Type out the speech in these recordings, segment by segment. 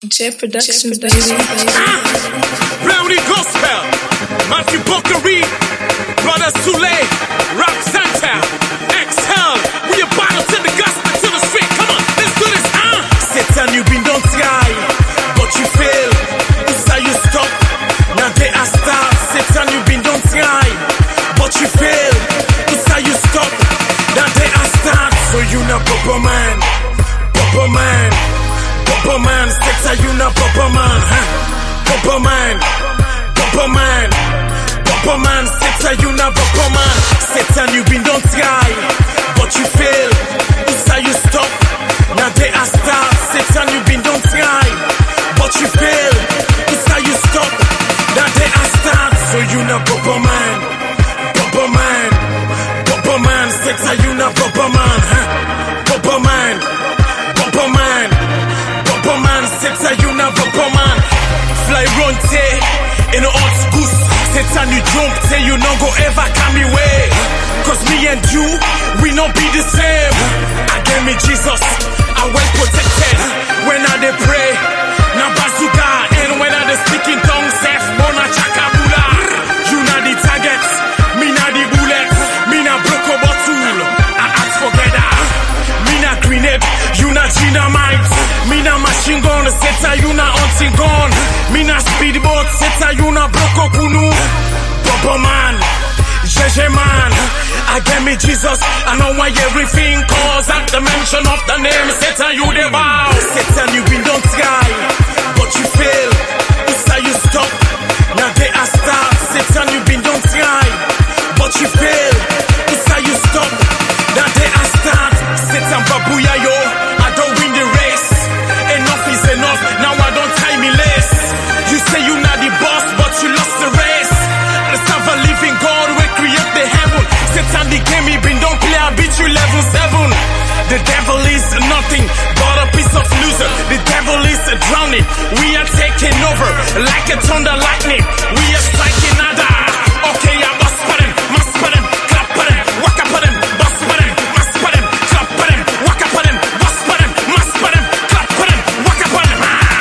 Jet Productions, baby. Brownie Gospel, Matthew Bokari, Brother Sule, Rock Santa, Exhale. We about to the gospel to the street. Come on, let's do this. Satan, you've been done sky, but you fail. This how you stop. Now they are start. Satan, you've been done sky, but you fail. This how you stop. Now they are start. So you not Papa Man, Papa Man. Papa Man, Satan, you not Papa Man, huh? Papa Man, Papa Man, Papa Man, Satan, you not Papa Man. Satan, you been done sky, but you fail. This how you stop. Now they are start. Satan, you been done sky, but you fail. This how you stop. Now they are start. So you not Papa Man, Papa Man, Papa Man, Satan, you not Papa Man, huh? Papa Man, Papa Man. Papa Man, Satan, you not Papa Man. Fly run, say, in the hot goose. Satan, you drunk, say you no go ever come me way. Cause me and you, we not be the same. I gave me Jesus, I well protected. When I dey pray, na bazooka. And when I dey speak in tongues, Seth, Mona Chakabula. You not the target, me not the bullet. Me not broke a bottle, I ask for better. Me not grenade, you not dynamite. Me na machine gun, Satan, you na hunting gun. Me na speedboat, Satan, you na broko kunu. Papa Man, Jeje Man, I get me Jesus. I know why everything calls at the mention of the name. Satan, you the bow. Satan, you been done sky, but you fail. This how you stop. Now they are start. Satan, you been done sky, but you fail. This how you stop. Now they are start. Satan, babuya yo, I don't win the race. Enough is enough, now I don't tie me lace. You say you not the boss, but you lost the race. Let's have a living God, we create the heaven. Satan the game, he been don't play, I beat you level 7. The devil is nothing but a piece of loser. The devil is drowning, we are taking over. Like a thunder lightning, we are striking nada. Okay, I bust for them, must for them, clap for them, walk up for them, bust for them, must for them, clap for them, walk up for them, bust for them, must for them, clap for them, walk up for them.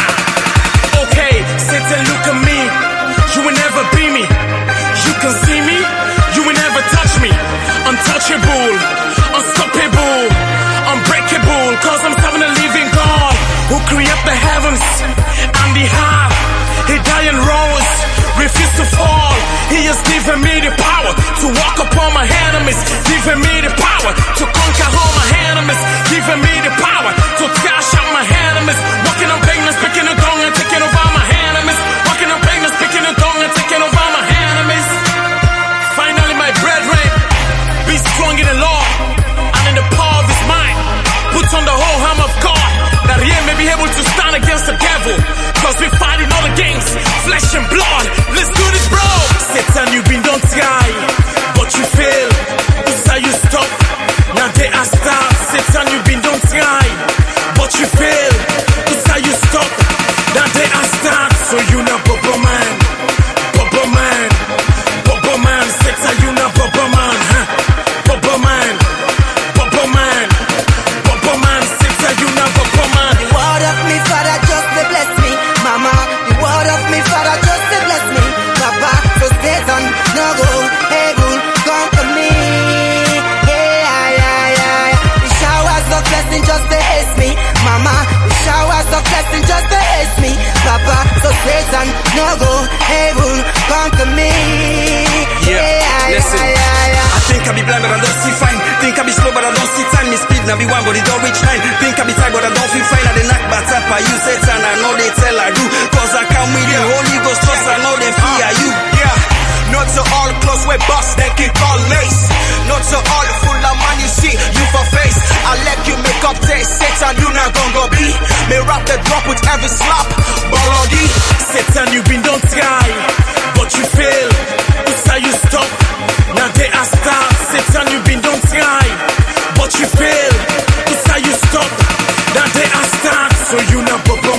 Okay, Satan, look at me, you will never be me. You can see me, you will never touch me. Untouchable, unstoppable, unbreakable. Cause I'm serving a living God who created the heavens and the earth. He died and rose, refused to fall. He has given me the power to walk upon my enemies, given me the power to conquer all my enemies, given me the power to trash out my enemies. Walking on pain and speaking in tongue and taking over my enemies. Walking on pain and speaking in tongue and taking over my enemies. Finally, my brethren, be strong in the Lord and in the power of His might. Put on the whole armor of God, that ye may be able to stand against the devil. Cause we fight in all the games, flesh and blood. Let's do this, bro. Satan, you been done sky, but you fail. This how you stop. Now they are start. Satan, you been done sky, but you fail. This how you stop. Now they are start. So you not Papa Man, Papa Man, Papa Man. Satan, you not Papa Man, huh? Papa Man, Papa Man, Papa Man. Satan, you not Papa Man. The word of me, Father, just to bless me, Mama. The word of me, Father, just to bless me, Papa. So Satan, no go able conquer me. Yeah. The showers of blessing just to haste me, Mama. The showers of blessing just to haste me, Papa. So Satan, no go able conquer me. Listen. I think I be blind but I don't see fine. Think I be slow but I don't see time. Me speed now be one but it don't reach 9. Think I be tired but I don't feel fine. I dey knock back up by you, Satan. I know they tell I do. Cause I come with the Holy Ghost trust. I know they fear you. Yeah, not to all close way boss, they can call lace. Not to all full of money, see you for face. I let you make up taste. Satan, you not gon' go be. Me rap the drop with every slap. Bolody. Satan, you been done sky, but you fail. This how you stop. Now they are start. Satan, you been done sky, but you fail. This how you stop. Now they are start. So you not Papa